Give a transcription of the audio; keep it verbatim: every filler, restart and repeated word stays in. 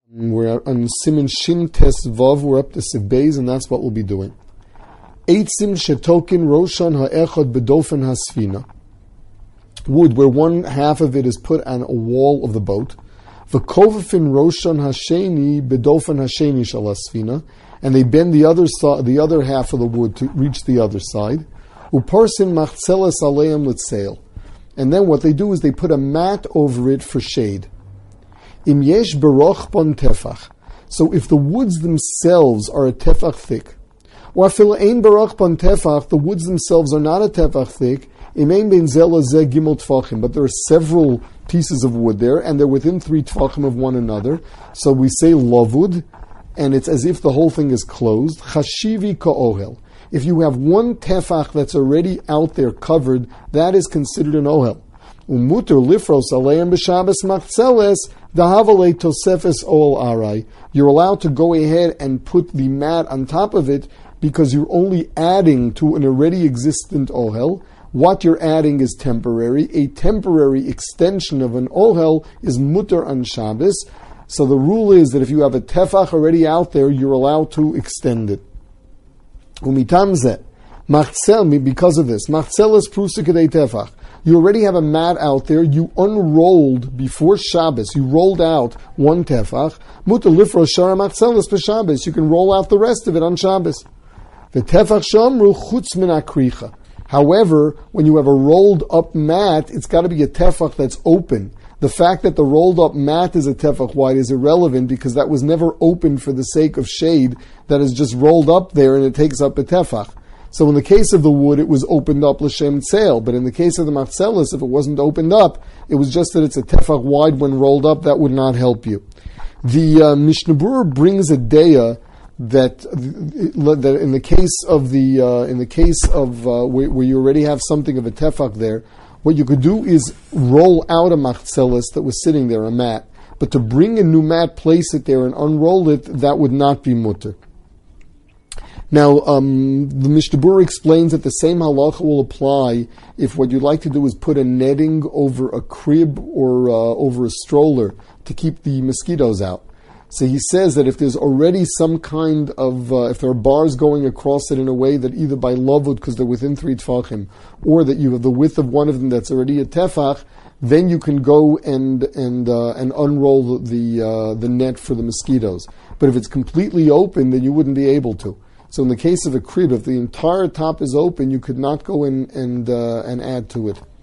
We're on Siman Shin Tes Vav, we're up to Siv Beis, and that's what we'll be doing. Eitzim shetokin roshan ha'echad bedofen hasfina. Wood where one half of it is put on a wall of the boat. V'kovafin roshan hasheni bedofen hasheni shal hasfina, and they bend the other side, the other half of the wood to reach the other side. Uparsin machzeles aleim l'tzeil, and then what they do is they put a mat over it for shade. Im yesh beroch bon tefach. So if the woods themselves are a tefach thick, or afil ein beroch bon tefach, the woods themselves are not a tefach thick, im ein ben zeh zeh gimel tefachim, but there are several pieces of wood there, and they're within three tefachim of one another. So we say lavud, and it's as if the whole thing is closed. Chashivi ka'ohel. If you have one tefach that's already out there covered, that is considered an ohel. Umuter lifros aleim b'shabes machzeles dahavale tosefes ol arai. You're allowed to go ahead and put the mat on top of it because you're only adding to an already existent ohel. What you're adding is temporary. A temporary extension of an ohel is muter on Shabbos. So the rule is that if you have a tefach already out there, you're allowed to extend it. Umitamze, machzel, because of this, machzeles prusikadei tefach. You already have a mat out there. You unrolled before Shabbos. You rolled out one tefach. Muter lifro shara machzeles b'Shabbos. You can roll out the rest of it on Shabbos. The tefach shamru chutz min akricha. However, when you have a rolled up mat, it's got to be a tefach that's open. The fact that the rolled up mat is a tefach wide is irrelevant because that was never opened for the sake of shade. That is just rolled up there and it takes up a tefach. So in the case of the wood, it was opened up l'shem tzeil. But in the case of the machzeles, if it wasn't opened up, it was just that it's a tefach wide when rolled up. That would not help you. The uh, Mishnah Berurah brings a deya that that in the case of the uh, in the case of uh, where, where you already have something of a tefach there, what you could do is roll out a machzeles that was sitting there, a mat. But to bring a new mat, place it there, and unroll it, that would not be mutter. Now, um, the Mishnah Berurah explains that the same halacha will apply if what you'd like to do is put a netting over a crib or uh, over a stroller to keep the mosquitoes out. So he says that if there's already some kind of, uh, if there are bars going across it in a way that either by lavud, because they're within three tefachim, or that you have the width of one of them that's already a tefach, then you can go and and uh, and unroll the uh, the net for the mosquitoes. But if it's completely open, then you wouldn't be able to. So in the case of a crib, if the entire top is open, you could not go in and uh, and add to it.